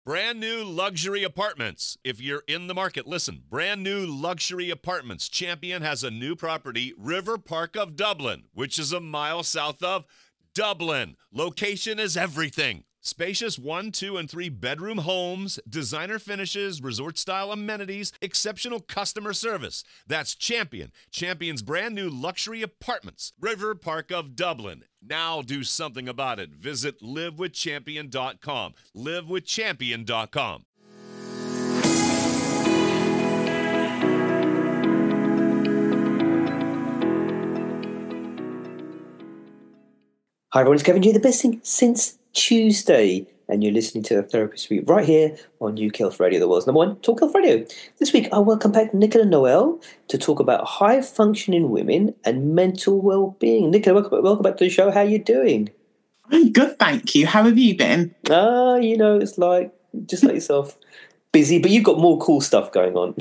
Brand new luxury apartments. If you're in the market, listen. Brand new luxury apartments. Champion has a new property, River Park of Dublin, which is a mile south of Dublin. Location is everything. Spacious 1, 2, and 3 bedroom homes, designer finishes, resort-style amenities, exceptional customer service. That's Champion. Champion's brand new luxury apartments. River Park of Dublin. Now do something about it. Visit livewithchampion.com. Livewithchampion.com. Hi everyone, it's Kevin G, the best thing since Tuesday, and you're listening to Therapist Week right here on UK Health Radio, the world's number one talk health radio. This week I welcome back Nicola Noel to talk about high-functioning women and mental well-being. Nicola, welcome back to the show. How are you doing? I'm good, thank you. How have you been? It's like, just like yourself. Busy, but you've got more cool stuff going on.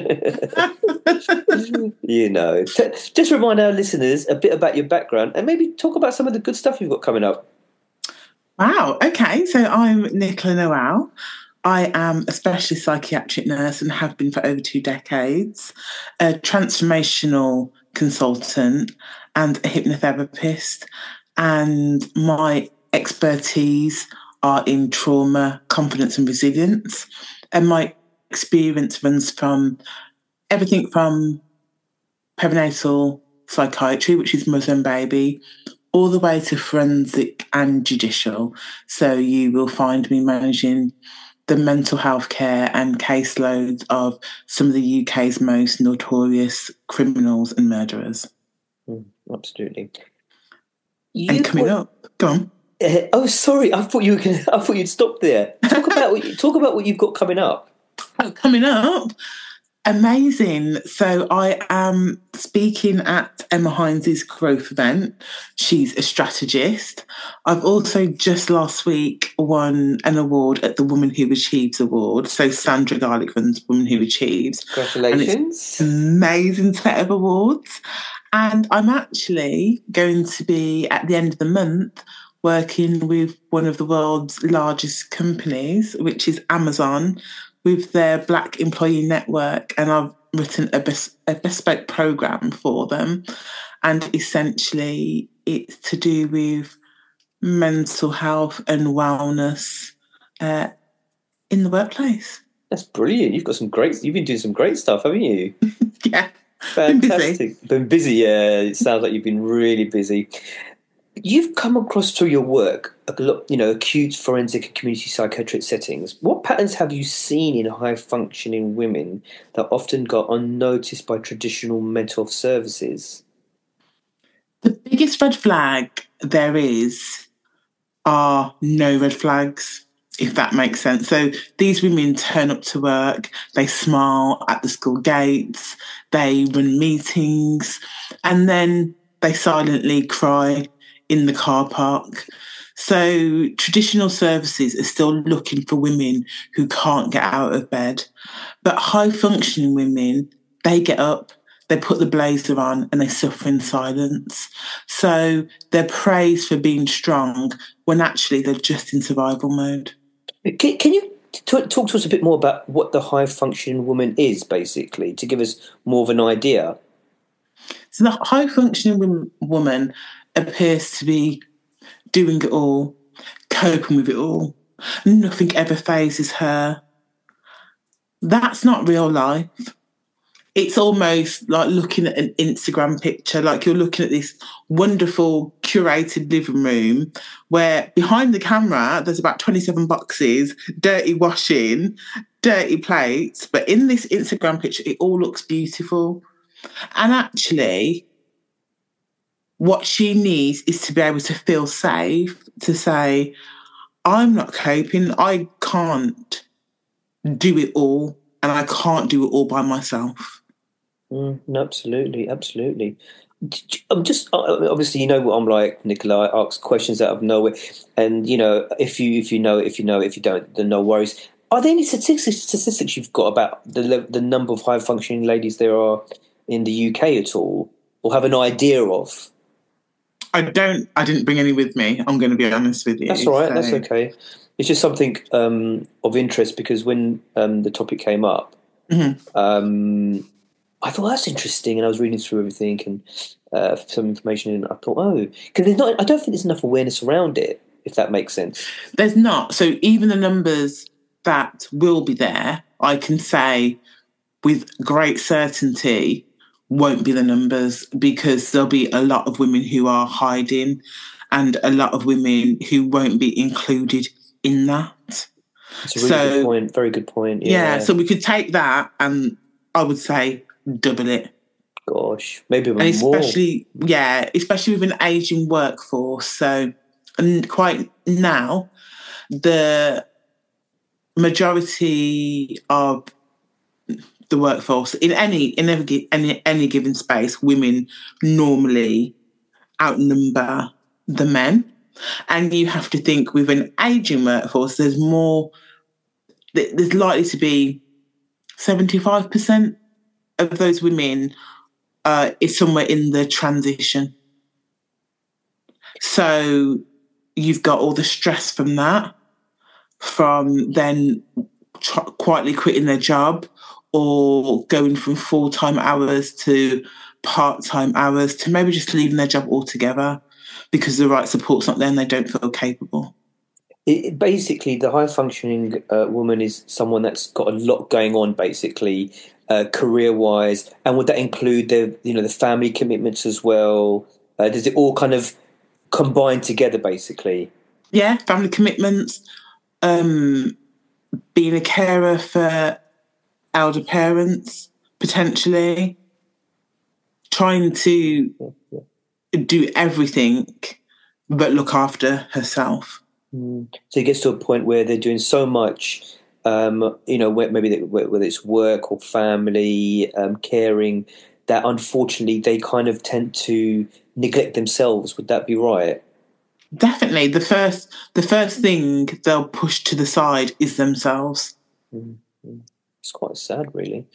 Just remind our listeners a bit about your background and maybe talk about some of the good stuff you've got coming up. Wow, okay. So I'm Nicola Noel. I am a specialist psychiatric nurse and have been for over 2 decades, a transformational consultant and a hypnotherapist. And my expertise are in trauma, confidence and resilience. And my experience runs from everything from perinatal psychiatry, which is mother and baby, all the way to forensic and judicial. So you will find me managing the mental health care and caseloads of some of the UK's most notorious criminals and murderers. Absolutely. And coming up, go on. Sorry, I thought you'd stop there. Talk about what you've got coming up. Coming up, amazing. So I am speaking at Emma Hines' growth event. She's a strategist. I've also just last week won an award at the Woman Who Achieves Award. So Sandra Garlick runs Woman Who Achieves. Congratulations. And it's an amazing set of awards. And I'm actually going to be, at the end of the month, working with one of the world's largest companies, which is Amazon, with their Black Employee Network. And I've written a bespoke program for them. And essentially, it's to do with mental health and wellness in the workplace. That's brilliant. You've been doing some great stuff, haven't you? Yeah. Fantastic. Been busy, yeah. It sounds like you've been really busy. You've come across through your work a lot, acute forensic and community psychiatric settings. What patterns have you seen in high-functioning women that often go unnoticed by traditional mental health services? The biggest red flag there are no red flags, if that makes sense. So these women turn up to work, they smile at the school gates, they run meetings, and then they silently cry in the car park. So traditional services are still looking for women who can't get out of bed. But high-functioning women, they get up, they put the blazer on and they suffer in silence. So they're praised for being strong when actually they're just in survival mode. Can you talk to us a bit more about what the high-functioning woman is, basically, to give us more of an idea? So the high-functioning woman appears to be doing it all, coping with it all. Nothing ever phases her. That's not real life. It's almost like looking at an Instagram picture, like you're looking at this wonderful curated living room where behind the camera there's about 27 boxes, dirty washing, dirty plates, but in this Instagram picture it all looks beautiful. And actually what she needs is to be able to feel safe, to say, I'm not coping, I can't do it all, and I can't do it all by myself. Absolutely. I'm just, obviously, what I'm like, Nicola. I ask questions out of nowhere, and if you know it, if you know it, if you don't, then no worries. Are there any statistics you've got about the number of high functioning ladies there are in the UK at all, or have an idea of? I didn't bring any with me. I'm going to be honest with you. That's all right. So. That's okay. It's just something of interest because when the topic came up, I thought that's interesting, and I was reading through everything and some information, and I thought, oh, because there's not. I don't think there's enough awareness around it, if that makes sense. There's not. So even the numbers that will be there, I can say with great certainty, won't be the numbers, because there'll be a lot of women who are hiding and a lot of women who won't be included in that. It's a really good point. Very good point. Yeah, so we could take that and I would say double it. Gosh, maybe even especially, more. Yeah, especially with an ageing workforce. So, and quite now, the majority of the workforce in any given space, women normally outnumber the men, and you have to think with an ageing workforce, there's likely to be 75% of those women is somewhere in the transition. So you've got all the stress from that, from then quietly quitting their job or going from full-time hours to part-time hours to maybe just leaving their job altogether because the right support's not there and they don't feel capable. Basically, the high-functioning woman is someone that's got a lot going on, basically, career-wise. And would that include the family commitments as well? Does it all kind of combine together, basically? Yeah, family commitments, being a carer for elder parents, potentially, trying to do everything but look after herself. So it gets to a point where they're doing so much, whether it's work or family, caring, that unfortunately they kind of tend to neglect themselves. Would that be right? Definitely. The first thing they'll push to the side is themselves. It's quite sad, really.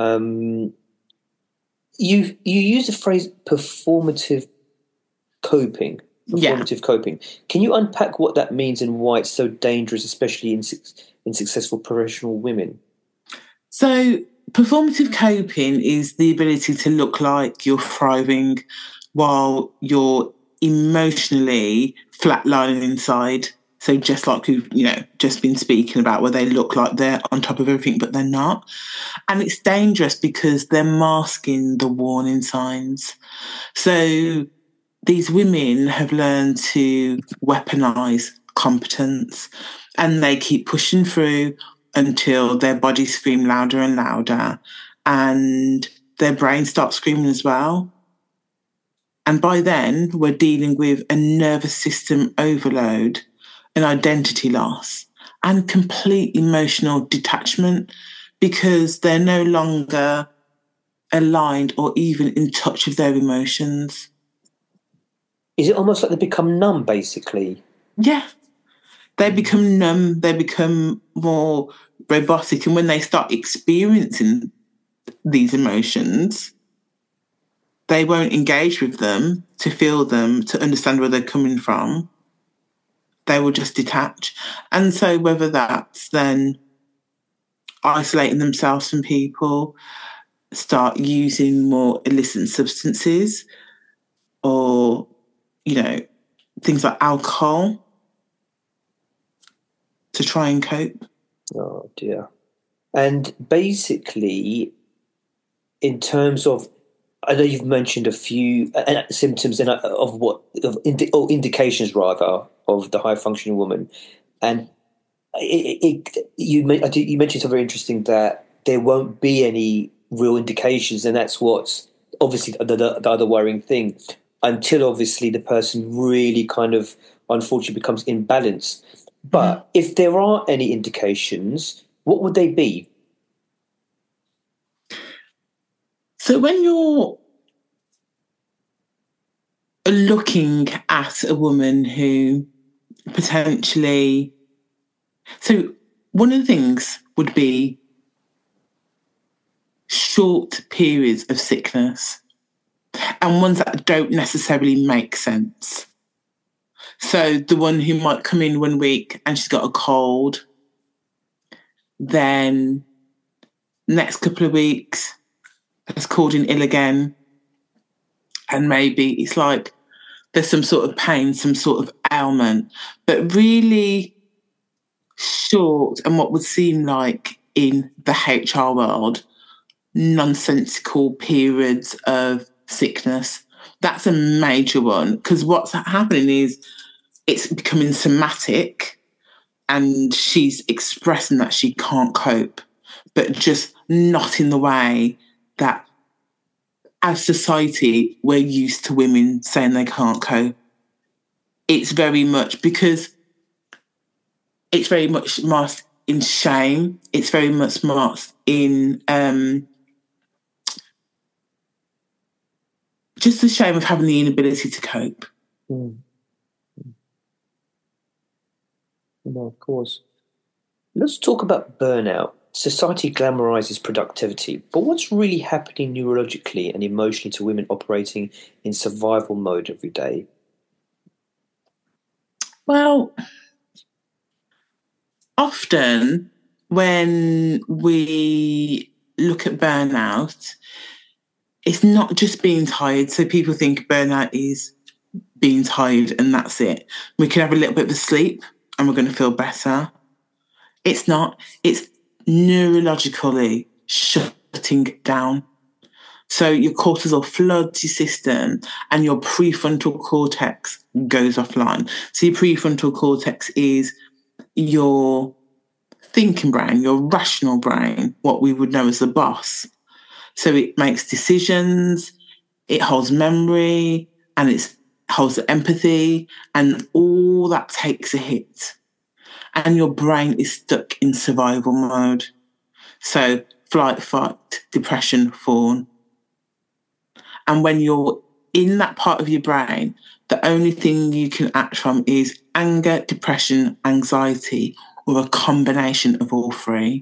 You use the phrase performative coping. Coping. Can you unpack what that means and why it's so dangerous, especially in successful professional women? So, performative coping is the ability to look like you're thriving while you're emotionally flatlining inside. So just like we've just been speaking about, where they look like they're on top of everything, but they're not. And it's dangerous because they're masking the warning signs. So these women have learned to weaponize competence, and they keep pushing through until their bodies scream louder and louder and their brain starts screaming as well. And by then, we're dealing with a nervous system overload, an identity loss, and complete emotional detachment, because they're no longer aligned or even in touch with their emotions. Is it almost like they become numb, basically? Yeah. They become numb, they become more robotic, and when they start experiencing these emotions, they won't engage with them to feel them, to understand where they're coming from. They will just detach. And so whether that's then isolating themselves from people, start using more illicit substances, or, things like alcohol to try and cope. Oh, dear. And basically, in terms of, I know you've mentioned a few symptoms indications rather of the high functioning woman, and you mentioned something very interesting, that there won't be any real indications, and that's what's obviously the other worrying thing, until obviously the person really kind of unfortunately becomes imbalanced. But if there are any indications, what would they be? So when you're looking at a woman who potentially... So one of the things would be short periods of sickness, and ones that don't necessarily make sense. So the one who might come in 1 week and she's got a cold, then next couple of weeks has called in ill again, and maybe it's like there's some sort of pain, some sort of ailment, but really short and what would seem like in the HR world, nonsensical periods of sickness. That's a major one, because what's happening is it's becoming somatic and she's expressing that she can't cope, but just not in the way that as society we're used to women saying they can't cope. It's very much because it's very much masked in shame. It's very much masked in just the shame of having the inability to cope. Mm. No, of course. Let's talk about burnout. Society glamorizes productivity, but what's really happening neurologically and emotionally to women operating in survival mode every day? Well, often when we look at burnout, it's not just being tired. So people think burnout is being tired and that's it. We can have a little bit of sleep and we're going to feel better. It's not. It's neurologically shutting down. So your cortisol floods your system and your prefrontal cortex goes offline. So your prefrontal cortex is your thinking brain, your rational brain, what we would know as the boss. So it makes decisions, it holds memory, and it holds empathy, and all that takes a hit. And your brain is stuck in survival mode. So flight, fight, depression, fawn. And when you're in that part of your brain, the only thing you can act from is anger, depression, anxiety, or a combination of all three.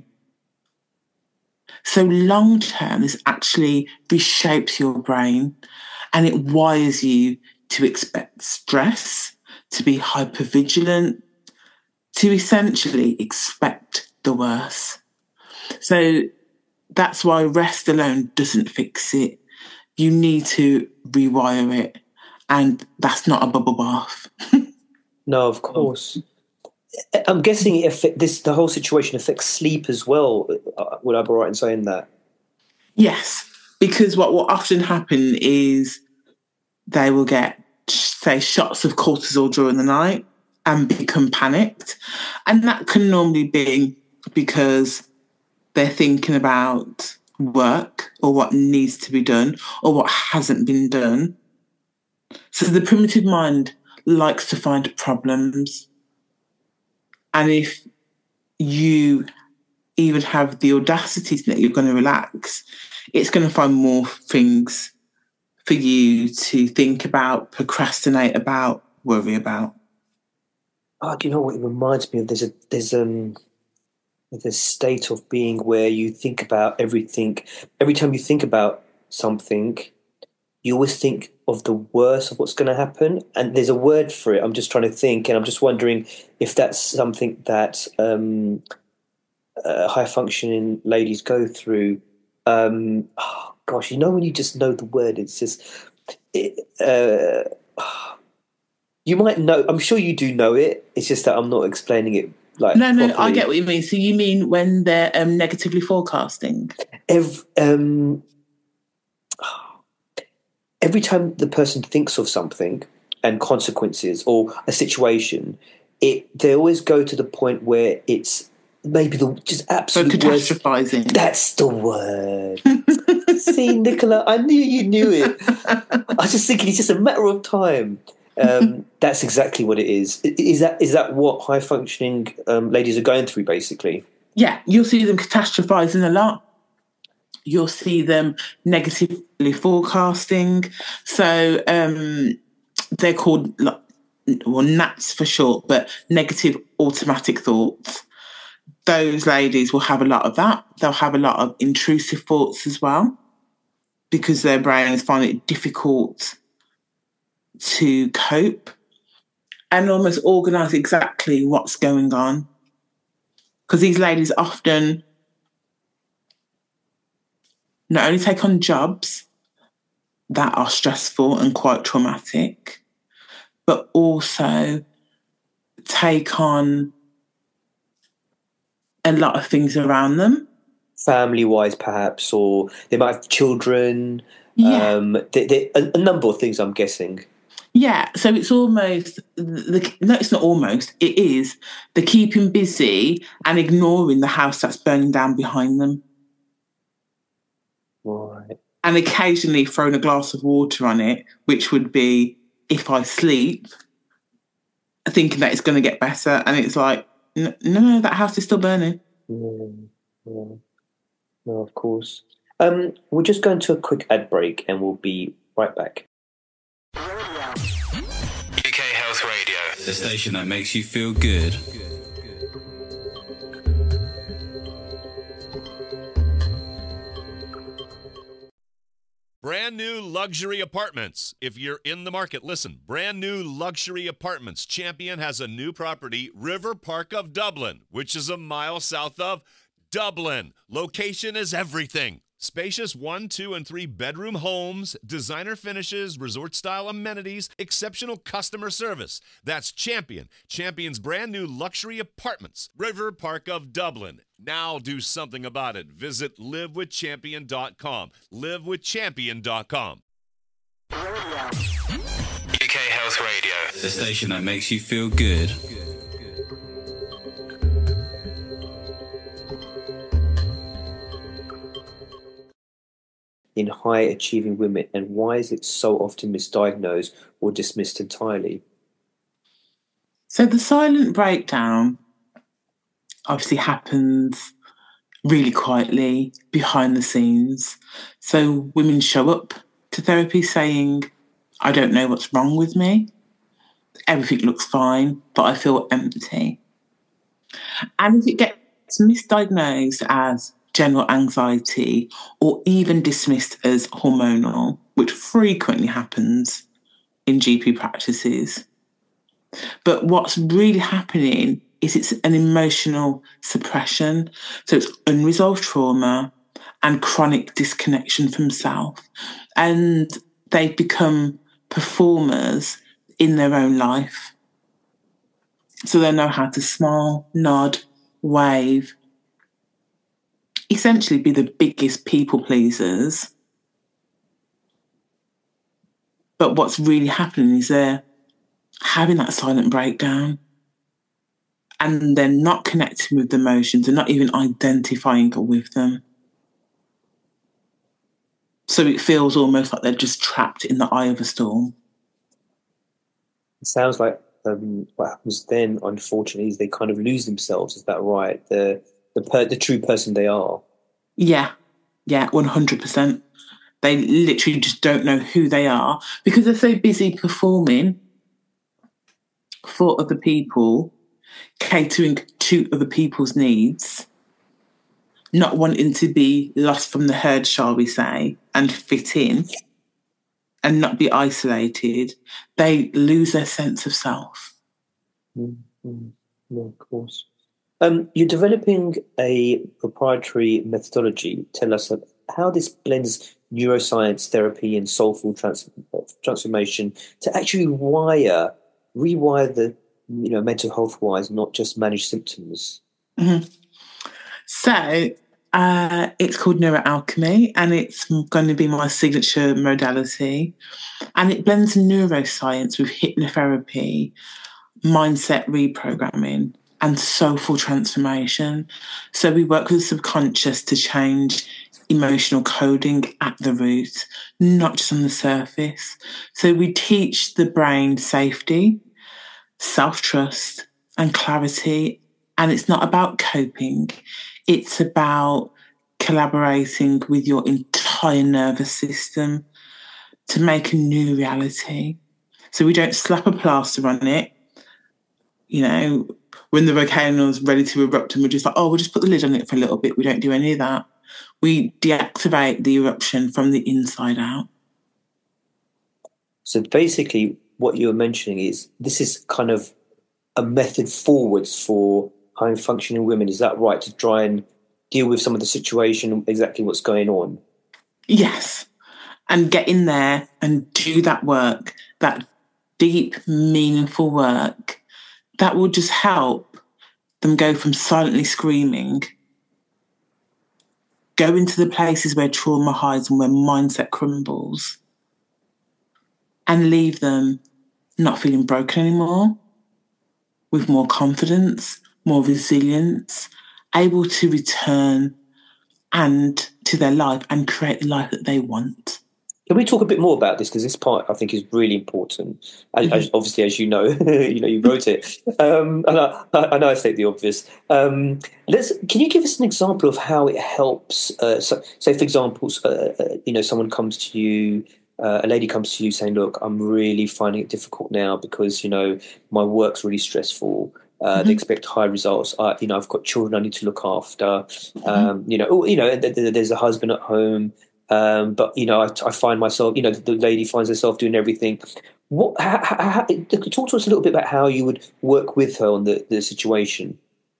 So long term, this actually reshapes your brain and it wires you to expect stress, to be hypervigilant, to essentially expect the worst. So that's why rest alone doesn't fix it. You need to rewire it. And that's not a bubble bath. No, of course. I'm guessing the whole situation affects sleep as well. Would I be right in saying that? Yes, because what will often happen is they will get, say, shots of cortisol during the night and become panicked. And that can normally be because they're thinking about work or what needs to be done or what hasn't been done. So the primitive mind likes to find problems. And if you even have the audacity that you're going to relax, it's going to find more things for you to think about, procrastinate about, worry about. Oh, do you know what it reminds me of? There's this state of being where you think about everything. Every time you think about something, you always think of the worst of what's going to happen. And there's a word for it. I'm just trying to think, and I'm just wondering if that's something that high-functioning ladies go through. Oh, gosh, when you just know the word, it's just... you might know. I'm sure you do know it. It's just that I'm not explaining it No, properly. I get what you mean. So you mean when they're negatively forecasting? Every time the person thinks of something and consequences or a situation, they always go to the point where it's maybe the just absolute catastrophizing. Worst. That's the word. See, Nicola, I knew you knew it. I was just thinking it's just a matter of time. That's exactly what it is. Is that what high functioning ladies are going through, basically? Yeah, you'll see them catastrophizing a lot. You'll see them negatively forecasting. So they're called, NATs for short, but negative automatic thoughts. Those ladies will have a lot of that. They'll have a lot of intrusive thoughts as well because their brains find it difficult to cope. and almost organise exactly what's going on. Because these ladies often not only take on jobs that are stressful and quite traumatic, but also take on a lot of things around them. Family-wise, perhaps, or they might have children. Yeah. A number of things, I'm guessing. Yeah, so it's almost, no, it's not almost, it is the keeping busy and ignoring the house that's burning down behind them. Right. And occasionally throwing a glass of water on it, which would be, if I sleep, thinking that it's going to get better. And it's like, no, that house is still burning. Yeah. No, of course. We're just going to a quick ad break and we'll be right back. UK Health Radio, the station that makes you feel good. Brand new luxury apartments. If you're in the market, listen. Brand new luxury apartments. Champion has a new property, River Park of Dublin, which is a mile south of Dublin. Location is everything. Spacious 1, 2, and 3 bedroom homes, designer finishes, resort-style amenities, exceptional customer service. That's Champion. Champion's brand new luxury apartments, River Park of Dublin. Now do something about it. Visit livewithchampion.com. Livewithchampion.com. UK Health Radio, the station that makes you feel good. In high achieving women, and why is it so often misdiagnosed or dismissed entirely? So the silent breakdown obviously happens really quietly behind the scenes. So women show up to therapy saying, I don't know what's wrong with me. Everything looks fine, but I feel empty. And if it gets misdiagnosed as general anxiety or even dismissed as hormonal, which frequently happens in GP practices. But what's really happening is it's an emotional suppression. So it's unresolved trauma and chronic disconnection from self. And they become performers in their own life. So they know how to smile, nod, wave, essentially be the biggest people pleasers. But what's really happening is they're having that silent breakdown and they're not connecting with the emotions. They're not even identifying with them. So it feels almost like they're just trapped in the eye of a storm. It sounds like what happens then, unfortunately, is they kind of lose themselves. Is that right? The true person they are. Yeah, 100%. They literally just don't know who they are because they're so busy performing for other people, catering to other people's needs, not wanting to be lost from the herd, shall we say, and fit in and not be isolated. They lose their sense of self. Mm-hmm. Yeah, of course. You're developing a proprietary methodology. Tell us how this blends neuroscience, therapy, and soulful transformation to actually rewire the mental health wise, not just manage symptoms. Mm-hmm. So it's called Neuroalchemy, and it's going to be my signature modality, and it blends neuroscience with hypnotherapy, mindset reprogramming, and soulful transformation. So we work with the subconscious to change emotional coding at the root, not just on the surface. So we teach the brain safety, self-trust, and clarity. And it's not about coping. It's about collaborating with your entire nervous system to make a new reality. So we don't slap a plaster on it. When the volcano's ready to erupt and we're just like, we'll just put the lid on it for a little bit. We don't do any of that. We deactivate the eruption from the inside out. So basically, what you're mentioning is this is kind of a method forwards for high functioning women. Is that right? To try and deal with some of the situation, exactly what's going on. Yes. And get in there and do that work, that deep, meaningful work that will just help them go from silently screaming, go into the places where trauma hides and where mindset crumbles, and leave them not feeling broken anymore, with more confidence, more resilience, able to return and to their life and create the life that they want. Can we talk a bit more about this? Because this part, I think, is really important. Obviously, as you know, you wrote it. And I know I state the obvious. Can you give us an example of how it helps? Say, for example, someone comes to you, a lady comes to you saying, "Look, I'm really finding it difficult now because my work's really stressful. They expect high results. I've got children I need to look after. There's a husband at home." But I find myself, the lady finds herself doing everything. Talk to us a little bit about how you would work with her on the situation.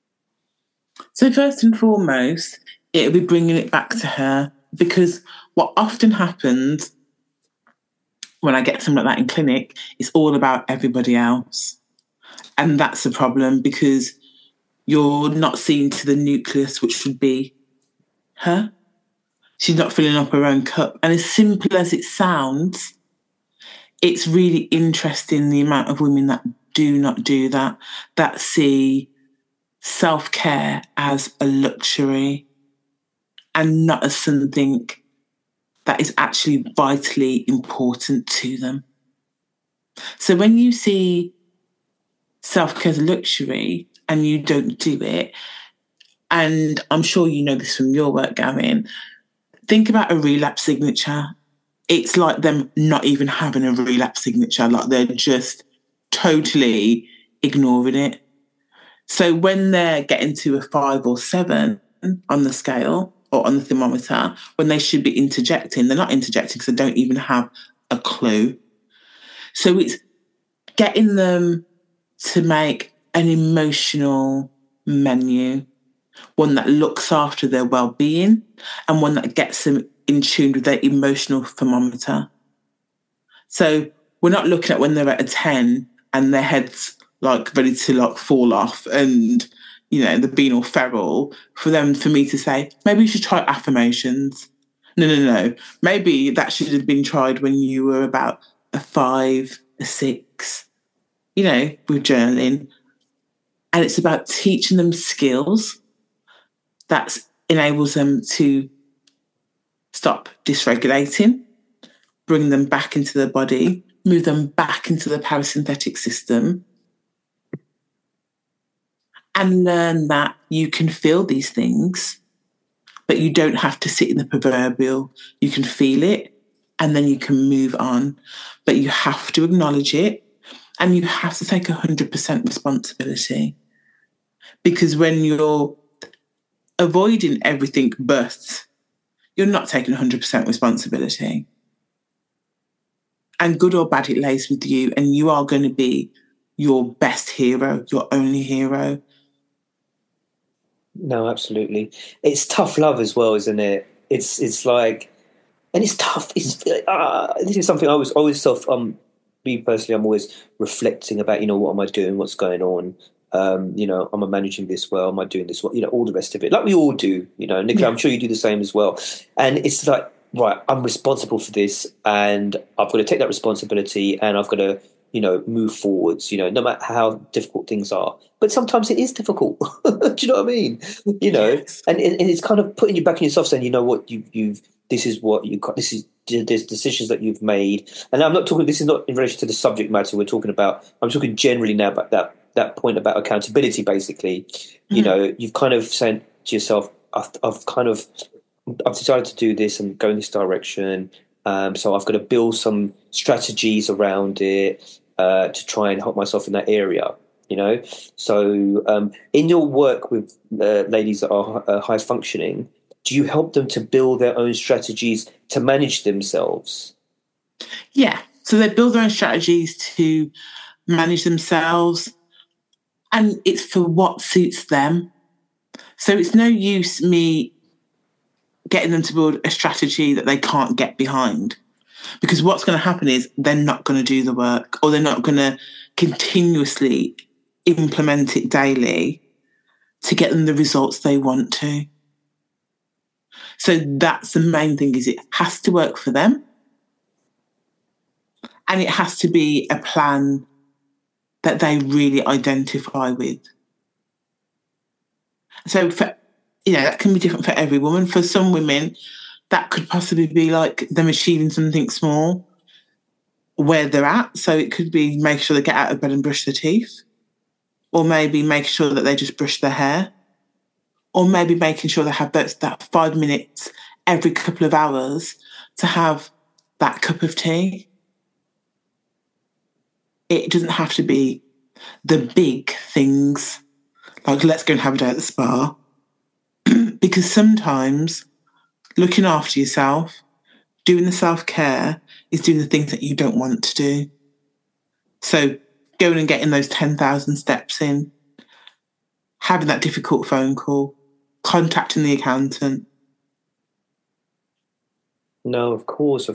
So first and foremost, it'll be bringing it back to her, because what often happens when I get something like that in clinic, it's all about everybody else. And that's the problem, because you're not seeing to the nucleus, which would be her. She's not filling up her own cup. And as simple as it sounds, it's really interesting the amount of women that do not do that, that see self-care as a luxury and not as something that is actually vitally important to them. So when you see self-care as a luxury and you don't do it, and I'm sure you know this from your work, Gavin, think about a relapse signature. It's like them not even having a relapse signature, like they're just totally ignoring it. So when they're getting to a 5 or 7 on the scale or on the thermometer, when they should be interjecting, they're not interjecting because they don't even have a clue. So it's getting them to make an emotional menu, one that looks after their well-being and one that gets them in tune with their emotional thermometer. So we're not looking at when they're at a 10 and their head's ready to fall off and, they're being all feral, for me to say, maybe you should try affirmations. No. Maybe that should have been tried when you were about a 5, a 6, with journaling. And it's about teaching them skills that enables them to stop dysregulating, bring them back into the body, move them back into the parasympathetic system, and learn that you can feel these things, but you don't have to sit in the proverbial. You can feel it, and then you can move on. But you have to acknowledge it, and you have to take 100% responsibility. Because when you're avoiding everything but, you're not taking 100% responsibility. And good or bad, it lays with you, and you are going to be your best hero, your only hero. No, absolutely. It's tough love as well, isn't it? It's like, and it's tough. This is something I was always me personally, I'm always reflecting about, what am I doing? What's going on? Am I managing this well? Am I doing this well? All the rest of it. Like we all do, Nicola, yeah. I'm sure you do the same as well. And it's like, right, I'm responsible for this and I've got to take that responsibility and I've got to, move forwards, no matter how difficult things are. But sometimes it is difficult. Do you know what I mean? Yes. And it's kind of putting you back in yourself saying, this is what you got, there's decisions that you've made. And I'm not talking, this is not in relation to the subject matter I'm talking generally now about that point about accountability, basically. Mm-hmm. You've kind of said to yourself, I've decided to do this and go in this direction. So I've got to build some strategies around it to try and help myself in that area, So in your work with ladies that are high functioning, do you help them to build their own strategies to manage themselves? Yeah, So they build their own strategies to manage themselves, and it's for what suits them. So it's no use me getting them to build a strategy that they can't get behind, because what's going to happen is they're not going to do the work, or they're not going to continuously implement it daily to get them the results they want to. So that's the main thing, is it has to work for them, and it has to be a plan that they really identify with. So that can be different for every woman. For some women, that could possibly be like them achieving something small where they're at. So it could be making sure they get out of bed and brush their teeth, or maybe making sure that they just brush their hair, or maybe making sure they have that 5 minutes every couple of hours to have that cup of tea. It doesn't have to be the big things, like let's go and have a day at the spa, because sometimes looking after yourself, doing the self-care, is doing the things that you don't want to do. So going and getting those 10,000 steps in, having that difficult phone call, contacting the accountant. No, of course.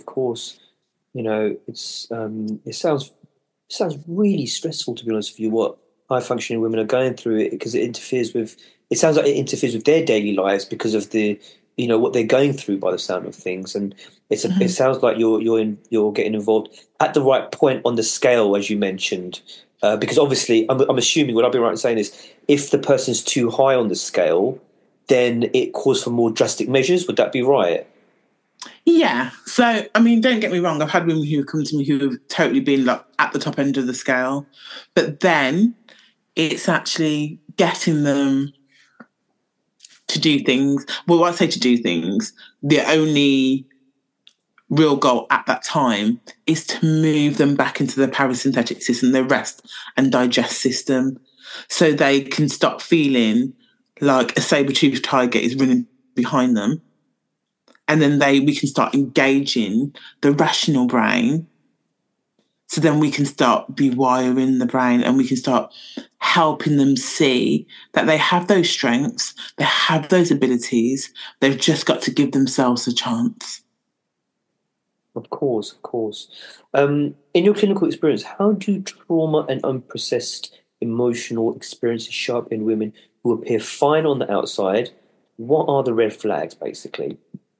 It's it sounds really stressful, to be honest with you, what high functioning women are going through, it because it sounds like it interferes with their daily lives because of the what they're going through by the sound of things. And it sounds like you're getting involved at the right point on the scale, as you mentioned, because obviously I'm assuming, would I be right in saying this, if the person's too high on the scale, then it calls for more drastic measures. Would that be right? Yeah. So, I mean, don't get me wrong. I've had women who come to me who have totally been like at the top end of the scale, but then it's actually getting them to do things. Well, when I say to do things, the only real goal at that time is to move them back into the parasympathetic system, their rest and digest system, so they can stop feeling like a saber-toothed tiger is running behind them. And then we can start engaging the rational brain. So then we can start rewiring the brain, and we can start helping them see that they have those strengths, they have those abilities. They've just got to give themselves a chance. Of course. In your clinical experience, how do trauma and unprocessed emotional experiences show up in women who appear fine on the outside? What are the red flags, basically?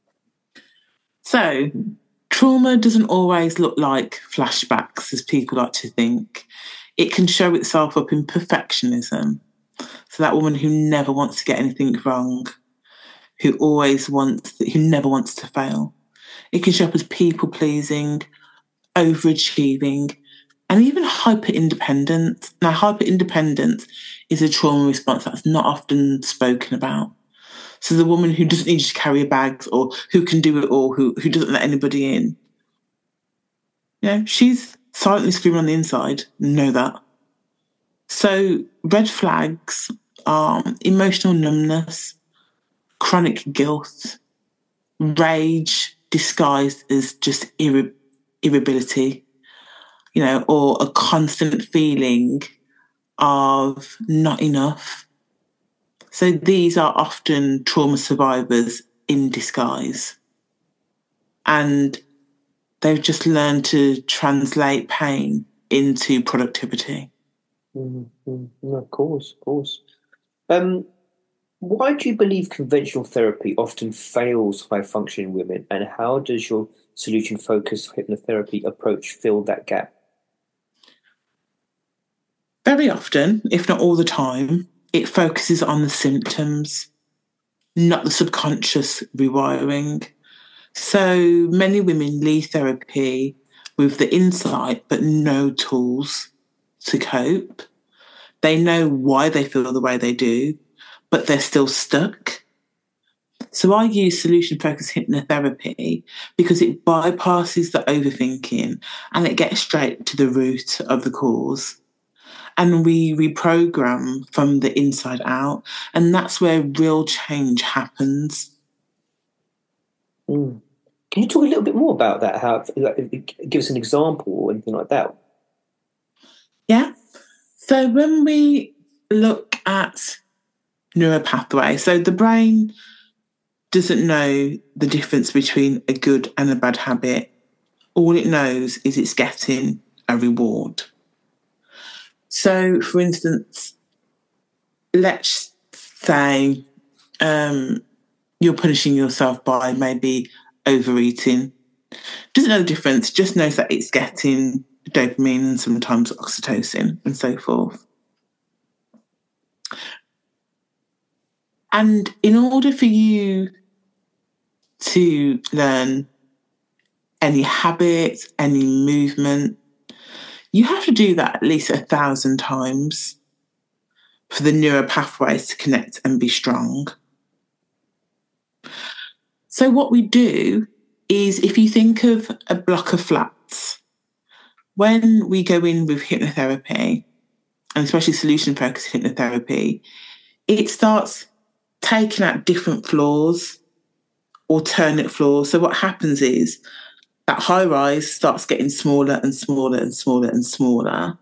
So, trauma doesn't always look like flashbacks, as people like to think. It can show itself up in perfectionism. So that woman who never wants to get anything wrong, who never wants to fail. It can show up as people-pleasing, overachieving, and even hyper-independence. Now, hyper-independence is a trauma response that's not often spoken about. So the woman who doesn't need to carry bags, or who can do it all, who doesn't let anybody in. She's silently screaming on the inside. Know that. So red flags are emotional numbness, chronic guilt, rage disguised as just irritability, or a constant feeling of not enough. So these are often trauma survivors in disguise. And they've just learned to translate pain into productivity. Mm-hmm. Of course. Why do you believe conventional therapy often fails high-functioning women, and how does your solution-focused hypnotherapy approach fill that gap? Very often, if not all the time, it focuses on the symptoms, not the subconscious rewiring. So many women leave therapy with the insight but no tools to cope. They know why they feel the way they do, but they're still stuck. So I use solution-focused hypnotherapy because it bypasses the overthinking and it gets straight to the root of the cause. And we reprogram from the inside out. And that's where real change happens. Can you talk a little bit more about that? How, like, give us an example or anything like that? Yeah. So when we look at neuropathway, so the brain doesn't know the difference between a good and a bad habit. All it knows is it's getting a reward. So, for instance, let's say you're punishing yourself by maybe overeating. Doesn't know the difference, just knows that it's getting dopamine and sometimes oxytocin and so forth. And in order for you to learn any habits, any movement, you have to do that at least 1,000 times for the neural pathways to connect and be strong. So what we do is, if you think of a block of flats, when we go in with hypnotherapy, and especially solution-focused hypnotherapy, it starts taking out different floors, alternate floors. So what happens is that high rise starts getting smaller and smaller and smaller and smaller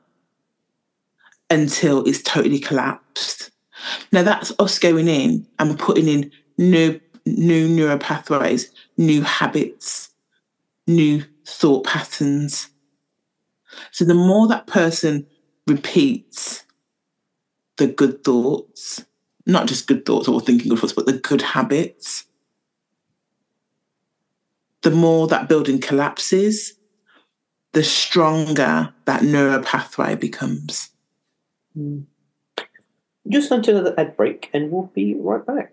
until it's totally collapsed. Now that's us going in and putting in new neural pathways, new habits, new thought patterns. So the more that person repeats the good thoughts, not just good thoughts or thinking good thoughts, but the good habits, the more that building collapses, the stronger that neural pathway becomes. Just onto another ad break and we'll be right back.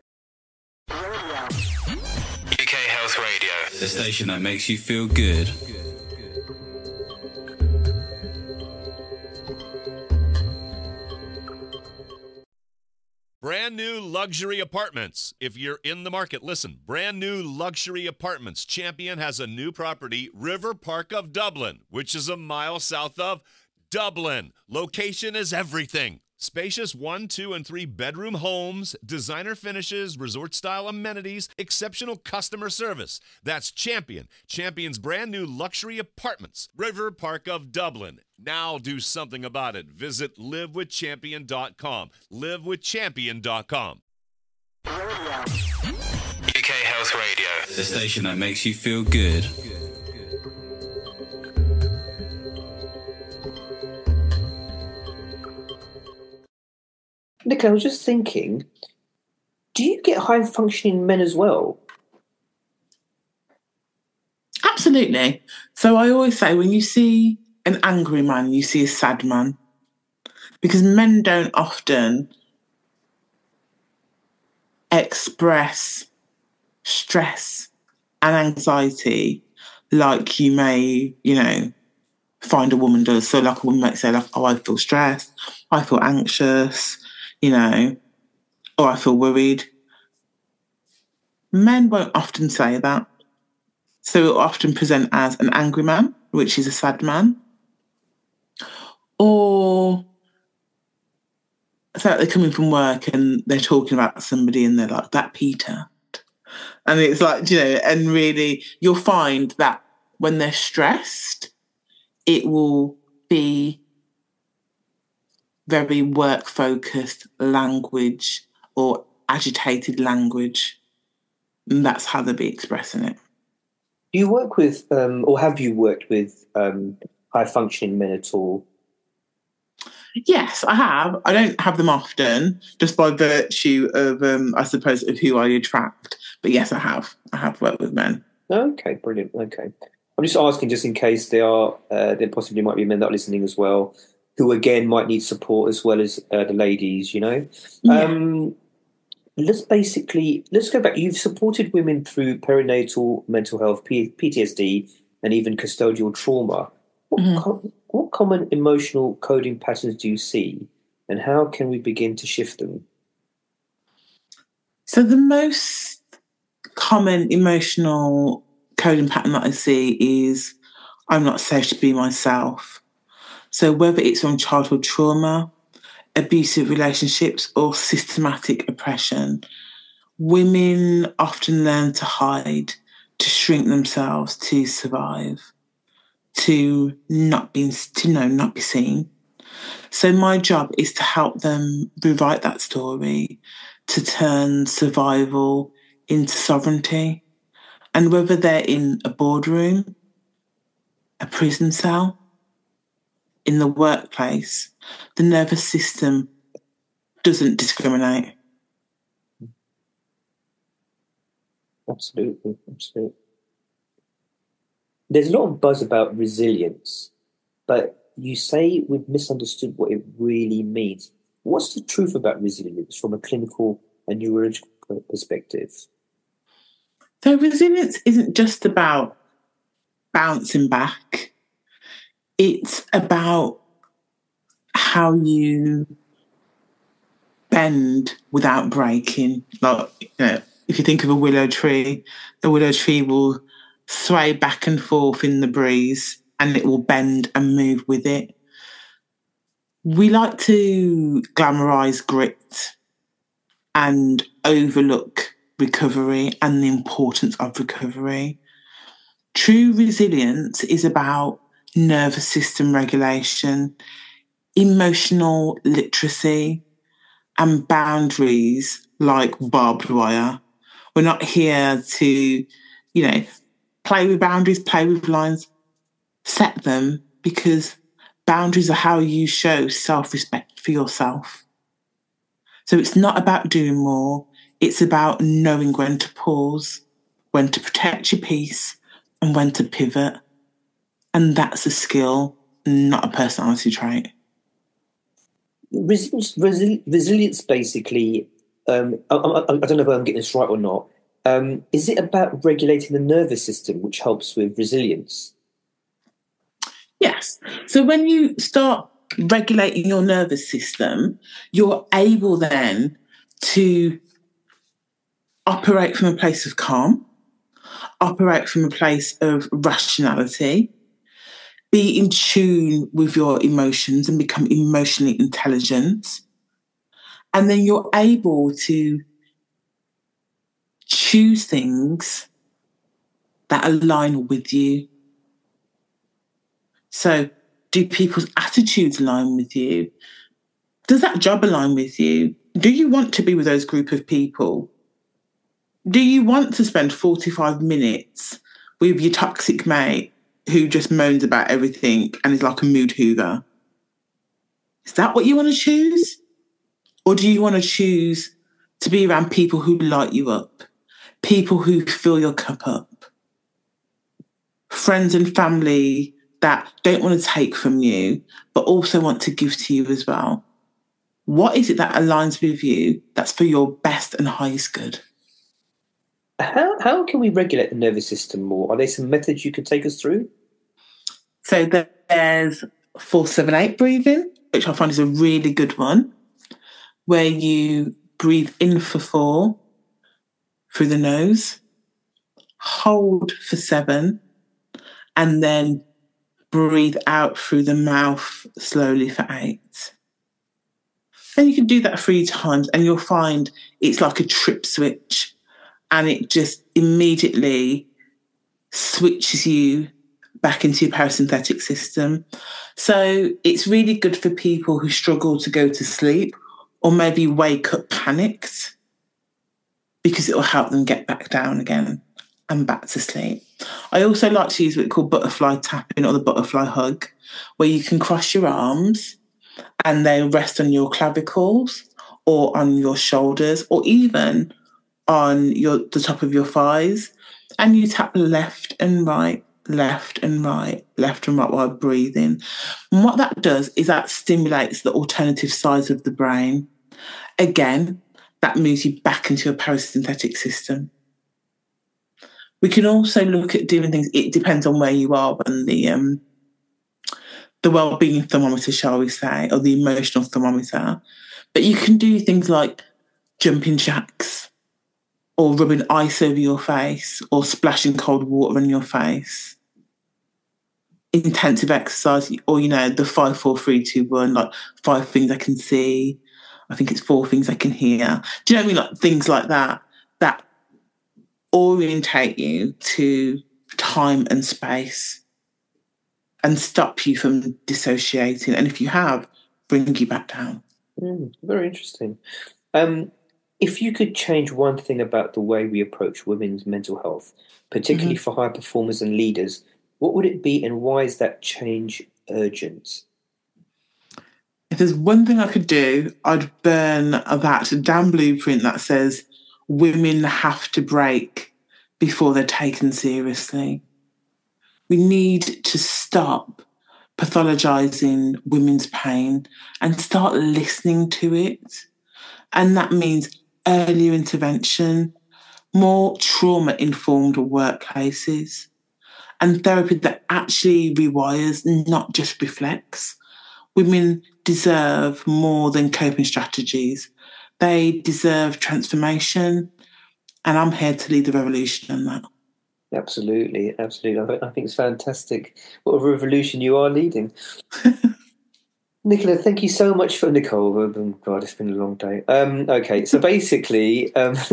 UK Health Radio, the station that makes you feel good. Brand new luxury apartments. If you're in the market, listen. Brand new luxury apartments. Champion has a new property, River Park of Dublin, which is a mile south of Dublin. Location is everything. Spacious 1, 2, and 3 bedroom homes, designer finishes, resort-style amenities, exceptional customer service. That's Champion. Champion's brand new luxury apartments, River Park of Dublin. Now do something about it. Visit livewithchampion.com. Livewithchampion.com. UK Health Radio, the station that makes you feel good. Nick, I was just thinking, do you get high-functioning men as well? Absolutely. So I always say, when you see an angry man, you see a sad man. Because men don't often express stress and anxiety like you may, find a woman does. So like a woman might say, like, oh, I feel stressed, I feel anxious, or I feel worried. Men won't often say that. So it'll often present as an angry man, which is a sad man. Or so they're coming from work and they're talking about somebody and they're like, that Peter. And it's like, and really you'll find that when they're stressed, it will be very work-focused language or agitated language. And that's how they'll be expressing it. Do you work with, or have you worked with high-functioning men at all? Yes, I have. I don't have them often, just by virtue of, I suppose, of who I attract. But yes, I have. I have worked with men. Okay, brilliant. Okay. I'm just asking just in case there possibly might be men that are listening as well, who again might need support as well as the ladies, Yeah. Let's go back. You've supported women through perinatal mental health, PTSD, and even custodial trauma. What common emotional coding patterns do you see, and how can we begin to shift them? So the most common emotional coding pattern that I see is, I'm not safe to be myself. So whether it's from childhood trauma, abusive relationships, or systematic oppression, women often learn to hide to shrink themselves to survive, to not be seen. So my job is to help them rewrite that story, to turn survival into sovereignty. And whether they're in a boardroom, a prison cell, in the workplace, the nervous system doesn't discriminate. Absolutely. There's a lot of buzz about resilience, but you say we've misunderstood what it really means. What's the truth about resilience from a clinical and neurological perspective? So resilience isn't just about bouncing back. It's about how you bend without breaking. Like, if you think of a willow tree, the willow tree will sway back and forth in the breeze and it will bend and move with it. We like to glamorise grit and overlook recovery and the importance of recovery. True resilience is about nervous system regulation, emotional literacy, and boundaries like barbed wire. We're not here to, play with boundaries, play with lines, set them, because boundaries are how you show self-respect for yourself. So it's not about doing more. It's about knowing when to pause, when to protect your peace, and when to pivot. And that's a skill, not a personality trait. Resilience basically, I don't know if I'm getting this right or not. Is it about regulating the nervous system, which helps with resilience? Yes. So when you start regulating your nervous system, you're able then to operate from a place of calm, operate from a place of rationality, be in tune with your emotions and become emotionally intelligent. And then you're able to choose things that align with you. So, do people's attitudes align with you? Does that job align with you? Do you want to be with those group of people? Do you want to spend 45 minutes with your toxic mate who just moans about everything and is like a mood hoover? Is that what you want to choose? Or do you want to choose to be around people who light you up, people who fill your cup up, friends and family that don't want to take from you, but also want to give to you as well? What is it that aligns with you that's for your best and highest good? How can we regulate the nervous system more? Are there some methods you could take us through? So there's 4-7-8 breathing, which I find is a really good one, where you breathe in for 4 through the nose, hold for 7, and then breathe out through the mouth slowly for 8. And you can do that 3 times and you'll find it's like a trip switch and it just immediately switches you back into your parasympathetic system. So it's really good for people who struggle to go to sleep or maybe wake up panicked, because it will help them get back down again and back to sleep. I also like to use what we call butterfly tapping or the butterfly hug, where you can cross your arms and they rest on your clavicles or on your shoulders or even on the top of your thighs, and you tap left and right, left and right, left and right while breathing. And what that does is that stimulates the alternative sides of the brain. Again, that moves you back into your parasympathetic system. We can also look at doing things, it depends on where you are on the well-being thermometer, shall we say, or the emotional thermometer. But you can do things like jumping jacks or rubbing ice over your face or splashing cold water on your face. Intensive exercise, or, the 5, 4, 3, 2, 1, like 5 things I can see. I think it's 4 things I can hear. Do you know what I mean? Like things like that orientate you to time and space and stop you from dissociating. And if you have, bring you back down. Very interesting. If you could change one thing about the way we approach women's mental health, particularly for high performers and leaders, what would it be, and why is that change urgent? If there's one thing I could do, I'd burn that damn blueprint that says women have to break before they're taken seriously. We need to stop pathologizing women's pain and start listening to it. And that means earlier intervention, more trauma-informed workplaces, and therapy that actually rewires, not just reflects. Women deserve more than coping strategies. They deserve transformation, and I'm here to lead the revolution on that. Absolutely. I think it's fantastic. What a revolution you are leading. Nicola, thank you so much for Nicole. Oh, God, it's been a long day. Okay, so basically, gosh,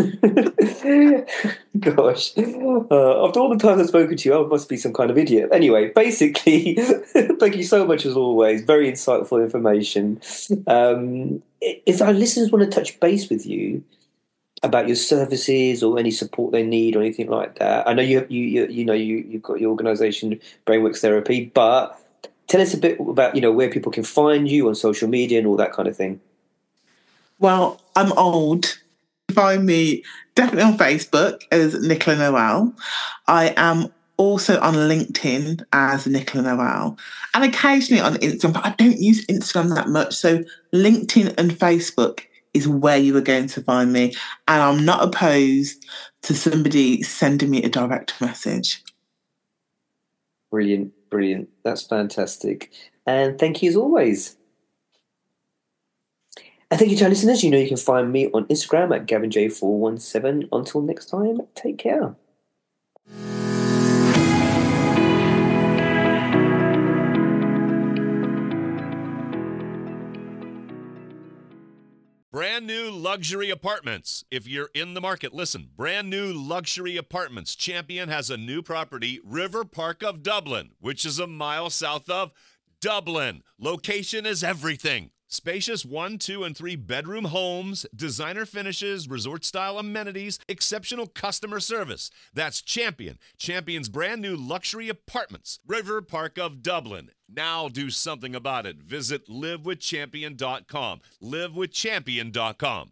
after all the time I've spoken to you, I must be some kind of idiot. Anyway, basically, thank you so much as always. Very insightful information. If our listeners want to touch base with you about your services or any support they need or anything like that, I know you've got your organisation Brainworks Therapy, but tell us a bit about, where people can find you on social media and all that kind of thing. Well, I'm old. Find me definitely on Facebook as Nicola Noel. I am also on LinkedIn as Nicola Noel, and occasionally on Instagram, but I don't use Instagram that much. So LinkedIn and Facebook is where you are going to find me. And I'm not opposed to somebody sending me a direct message. Brilliant. That's fantastic. And thank you as always. And thank you to our listeners. You can find me on Instagram at GavinJ417. Until next time, take care. Brand new luxury apartments. If you're in the market, listen. Brand new luxury apartments. Champion has a new property, River Park of Dublin, which is a mile south of Dublin. Location is everything. Spacious 1, 2, and 3 bedroom homes, designer finishes, resort-style amenities, exceptional customer service. That's Champion. Champion's brand new luxury apartments, River Park of Dublin. Now do something about it. Visit livewithchampion.com. livewithchampion.com.